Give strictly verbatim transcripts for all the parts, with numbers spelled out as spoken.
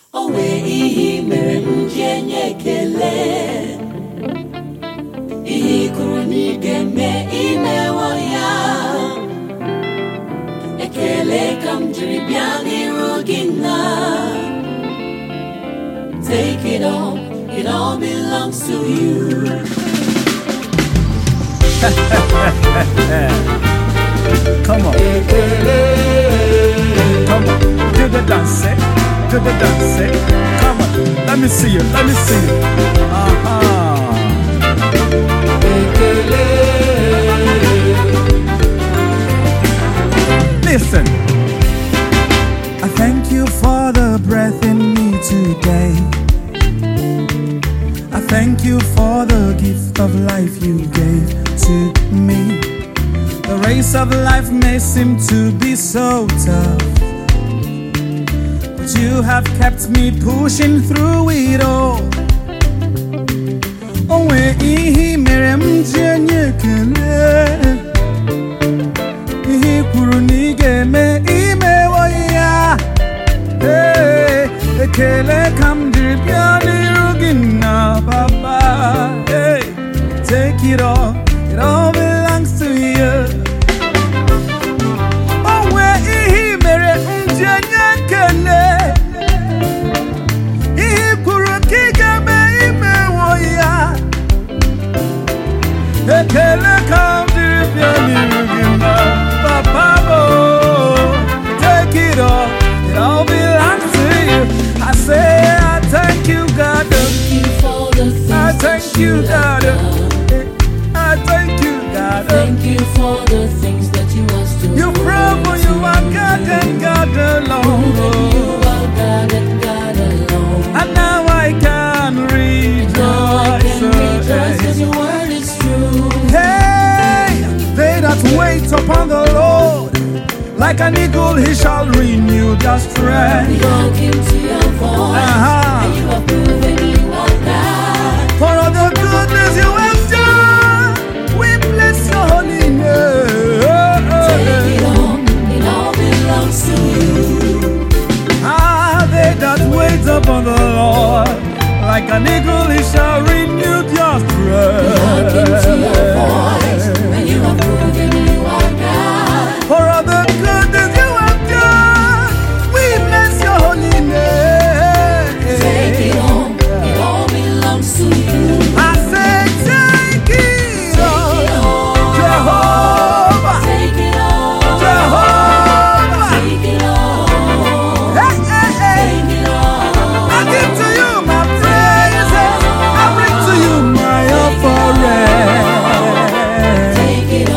Owe ihe mere m ji enye ekele. Ihe kwuru na ị ga-eme imewo ya. Ekele ka m jiri bịa n'iru gị nna. Take it all, it all belongs to you. Come on. Come on. Do the dance. Do the dance. Come on. Let me see you. Let me see you. Uh-huh. Listen. I thank you for the breath in me today. I thank you for the gift of life you gave to me. The race of life may seem to be so tough, but you have kept me pushing through it all. Oh, ihi mere m ji enye ekele. Ihi kwuru na ị ga-eme imewo ya. Hey, ekele ka m jiri bịa n'iru gị nna Papa. Hey, take it all, it all belongs to you. Oh, ihi mere m ji enye ekele. Ihi kwuru ka ị ga-eme imewo ya. Ekele ka m jiri bịa n'iru gị nna Papa. Oh, take it all, it all belongs to you. I say I thank you, God. Thank you for the things I thank that you, you God. have done. I thank you, God. Thank you for the things that you are still You proven you are God and God alone. You are God and God alone. And now I can rejoice. Now I can rejoice 'cause your word is true. Hey, they that wait upon the Lord, like an eagle he shall renew their strength. Look into your voice, Uh-huh. and you have proven you are God. For all the goodness you have done, we bless your holy name. Take it all, it all belongs to you. Ah, they that wait upon the Lord, like an eagle he shall renew their Look into strength. your voice, and you have proven you are God. For all the goodness you have done, we bless your holy name. Take it all, it all belongs to you. I say, take it all, Jehovah, Take it all, Jehovah. take it all, Hey, hey, hey. take it all. I give to you my praises, I bring to you my offering. Take it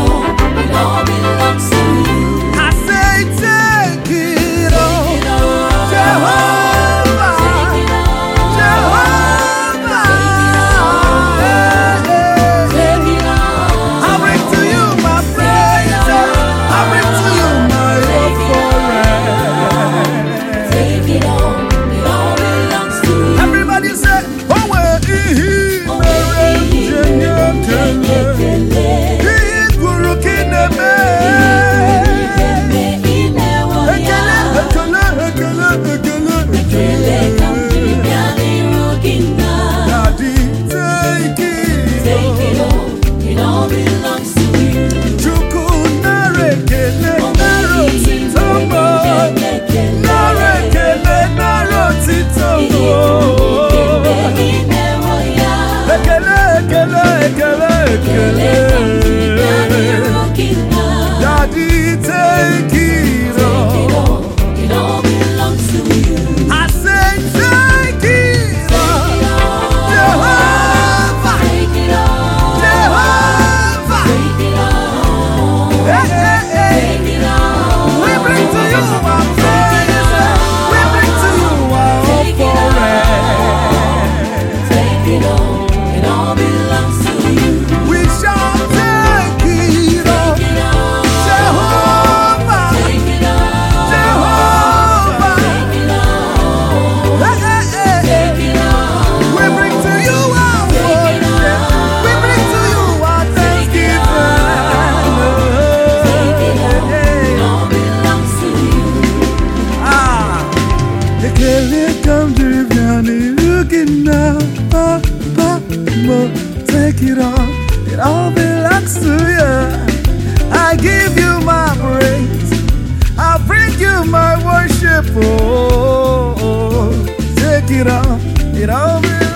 No, oh, oh, oh, take it all. It all belongs to you. I give you my praise. I bring you my worship. Oh, oh, oh. Take it all. It all belongs.